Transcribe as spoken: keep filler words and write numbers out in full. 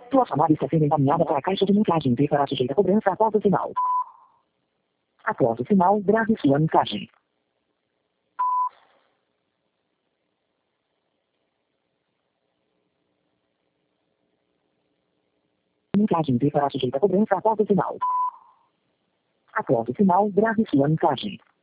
Sua chamada está sendo encaminhada para a caixa de mensagem e será sujeita a cobrança após o sinal. Após o sinal, grave sua mensagem. Mensagem será sujeita a cobrança após o sinal. Após o sinal, grave sua mensagem.